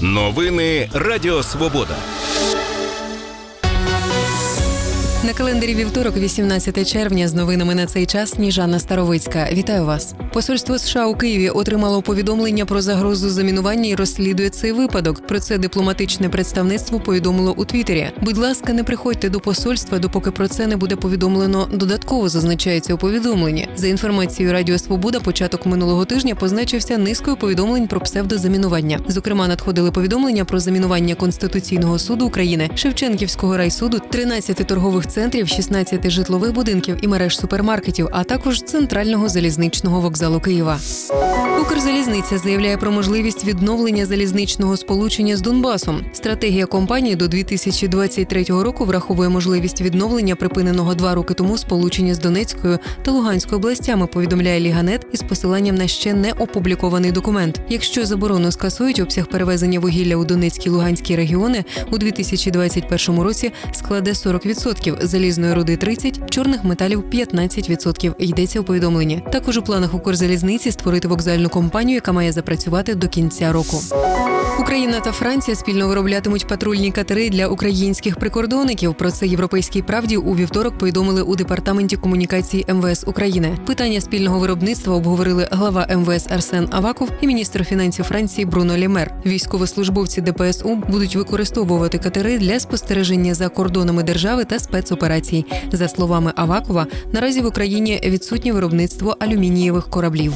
Новини Радіо Свобода. На календарі вівторок, 18 червня, з новинами на цей час Сніжана Старовицька. Вітаю вас. Посольство США у Києві отримало повідомлення про загрозу замінування і розслідує цей випадок. Про це дипломатичне представництво повідомило у Твіттері. Будь ласка, не приходьте до посольства, допоки про це не буде повідомлено додатково, зазначається у повідомленні. За інформацією Радіо Свобода, початок минулого тижня позначився низкою повідомлень про псевдозамінування. Зокрема, надходили повідомлення про замінування Конституційного суду України, Шевченківського райсуду, 13 торгових центрів, 16 житлових будинків і мереж супермаркетів, а також центрального залізничного вокзалу Києва. Укрзалізниця заявляє про можливість відновлення залізничного сполучення з Донбасом. Стратегія компанії до 2023 року враховує можливість відновлення припиненого 2 роки тому сполучення з Донецькою та Луганською областями, повідомляє Ліга.нет із посиланням на ще не опублікований документ. Якщо заборону скасують, обсяг перевезення вугілля у Донецькій і Луганській регіони у 2021 році складе 40%, залізної руди – 30%, чорних металів – 15%, йдеться у повідомленні. Також у планах Укрзалізниці створити вокзальну компанію, яка має запрацювати до кінця року. Україна та Франція спільно вироблятимуть патрульні катери для українських прикордонників. Про це «Європейській правді» у вівторок повідомили у Департаменті комунікації МВС України. Питання спільного виробництва обговорили глава МВС Арсен Аваков і міністр фінансів Франції Бруно Ле Мер. Військовослужбовці ДПСУ будуть використовувати катери для спостереження за кордонами держави та спецоперацій. За словами Авакова, наразі в Україні відсутнє виробництво алюмінієвих кораблів.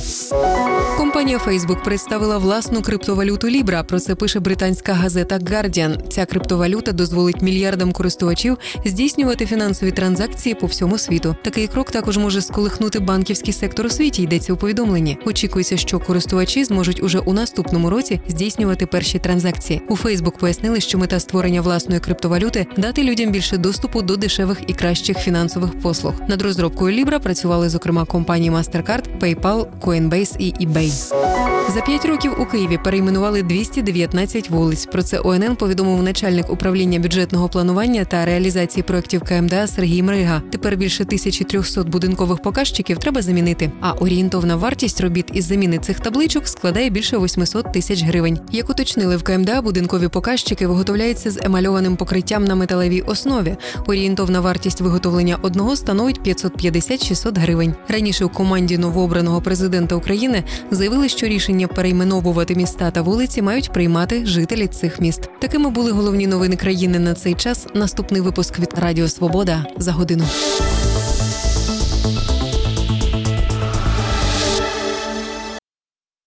Компанія Facebook представила власну криптовалюту Libra. Про це пише британська газета Guardian. Ця криптовалюта дозволить мільярдам користувачів здійснювати фінансові транзакції по всьому світу. Такий крок також може сколихнути банківський сектор у світі, йдеться у повідомленні. Очікується, що користувачі зможуть уже у наступному році здійснювати перші транзакції. У Facebook пояснили, що мета створення власної криптовалюти – дати людям більше доступу до дешевих і кращих фінансових послуг. Над розробкою Libra працювали, зокрема, компанії MasterCard, PayPal, Coinbase і eBay. За 5 років у Києві перейменували 219 вулиць. Про це ОНН повідомив начальник управління бюджетного планування та реалізації проєктів КМДА Сергій Мрига. Тепер більше 1300 будинкових показчиків треба замінити, а орієнтовна вартість робіт із заміни цих табличок складає більше 800 тисяч гривень. Як уточнили в КМДА, будинкові показчики виготовляються з емальованим покриттям на металевій основі. Орієнтовна вартість виготовлення одного становить 550-600 гривень. Раніше у команді новообраного президента України заявили, що рішення перейменовувати міста та вулиці мають приймати жителі цих міст. Такими були головні новини країни на цей час. Наступний випуск від Радіо Свобода за годину.